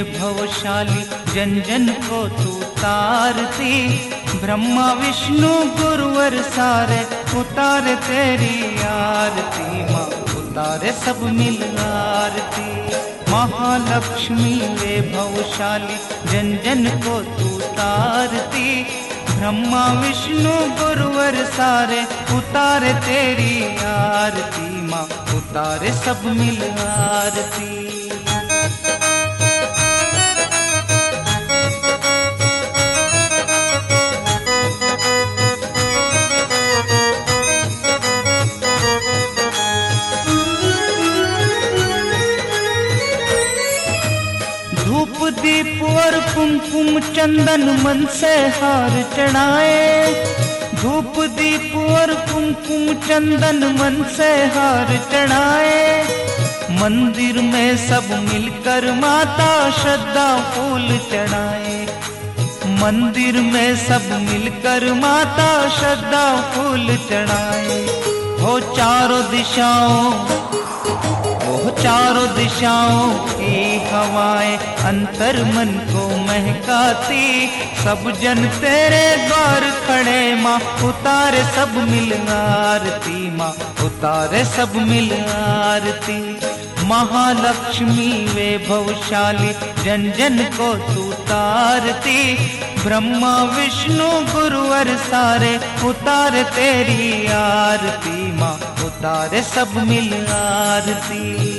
भवशाली जन जन को तू तारती। ब्रह्मा विष्णु गुरुवर सारे उतारे तेरी आरती माँ, उतारे सब मिल आरती। महालक्ष्मी वे भवशाली जन जन को तू तारती। ब्रह्मा विष्णु गुरुवर सारे उतारे तेरी आरती माँ, उतारे सब मिल आरती। धूप दीप और कुमकुम चंदन मन से हार चढ़ाए। धूप दीप और कुमकुम चंदन मन से हार चढ़ाए। मंदिर में सब मिलकर माता श्रद्धा फूल चढ़ाए। मंदिर में सब मिलकर माता श्रद्धा फूल चढ़ाए। हो चारों दिशाओं की हवाएं अंतर मन को महकाती। सब जन तेरे द्वार खड़े माँ, उतारे सब मिल आरती माँ, उतारे सब मिल आरती। महालक्ष्मी वे भवशाली जन जन को तू तारती। ब्रह्मा विष्णु गुरुवर सारे उतारे तेरी आरती माँ, उतारे सब मिल आरती।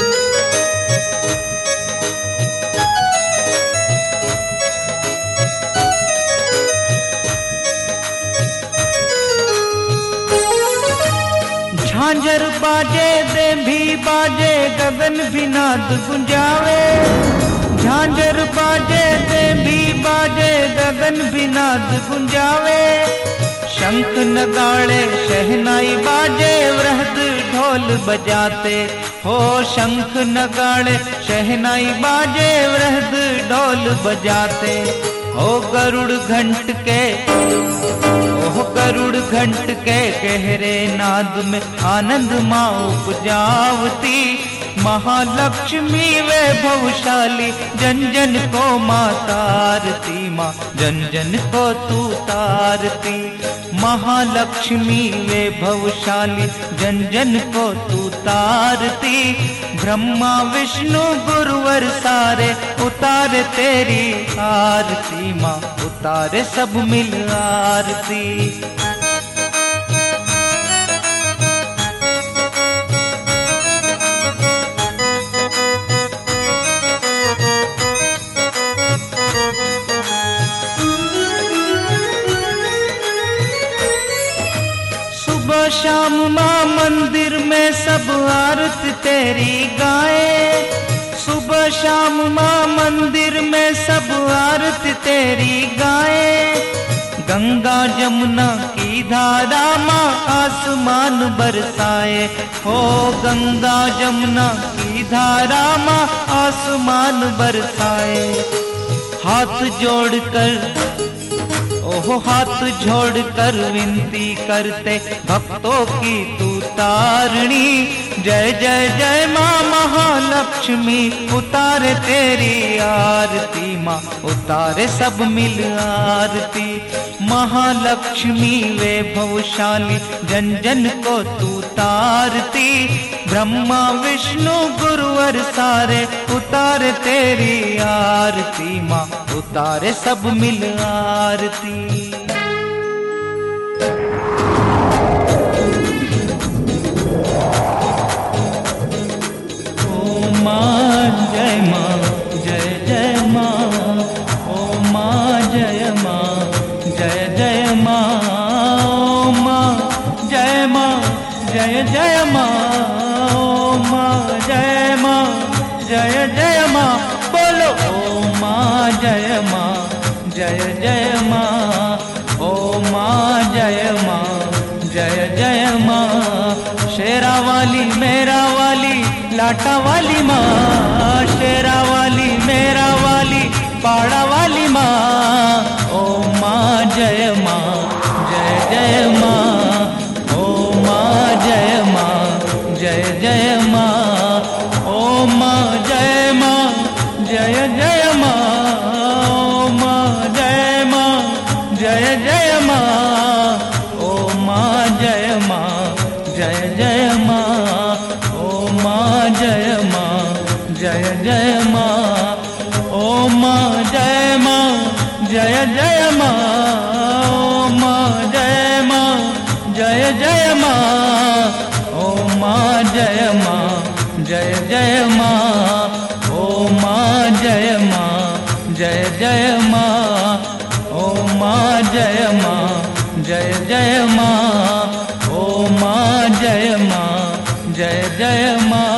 झांझर बाजे दे भी बाजे गगन भी नाद गुंजावे। झांझर बाजे दे भी बाजे गगन भी नाद गुंजावे। शंख नगाड़े शहनाई बाजे वृहद ढोल बजाते। हो शंख नगाड़े शहनाई बाजे वृहद ढोल बजाते। हो गरुड़ घंट के गहरे नाद में आनंद माँ उपजावती। महालक्ष्मी वे भवशाली जन जन को माँ तारती माँ, जन जन को तू तारती। महालक्ष्मी वे भवशाली जन जन को तू तारती। ब्रह्मा विष्णु गुरुवर सारे उतारे तेरी आरती माँ, उतारे सब मिल आरती। सुबह शाम माँ मंदिर में सब आरती तेरी गाए। सुबह शाम माँ मंदिर में सब आरती तेरी गाए। गंगा जमुना की धारा माँ आसमान बरसाए। हो गंगा जमुना की धारा माँ आसमान बरसाए। हाथ जोड़कर विनती करते भक्तों की तू तारणी। जय जय जय माँ महालक्ष्मी, उतारे तेरी आरती माँ, उतारे सब मिल आरती। महालक्ष्मी वे भवशाली जन जन को तू तारती। ब्रह्मा विष्णु गुरुवर सारे उतारे तेरी आरती माँ, उतारे सब मिल आरती। ओ माँ जय माँ, जय जय माँ। ओ माँ जय माँ, जय जय माँ। ओ माँ जय माँ, जय जय माँ। ओ माँ जय माँ, जय जय माँ। बोलो ओ माँ जय माँ, जय जय माँ। ओ माँ जय माँ, जय जय माँ। शेरा वाली मेरा वाली लाटा वाली माँ। शेरा वाली मेरा वाली पाड़ा वाली माँ। ओ माँ जय माँ, जय जय माँ। ओ माँ जय माँ, जय जय माँ। ओ माँ जय माँ, जय जय जय माँ, ओ माँ जय माँ, जय जय माँ, ओ माँ जय माँ, जय जय माँ, ओ माँ जय माँ, जय जय माँ, ओ माँ जय माँ, जय जय माँ।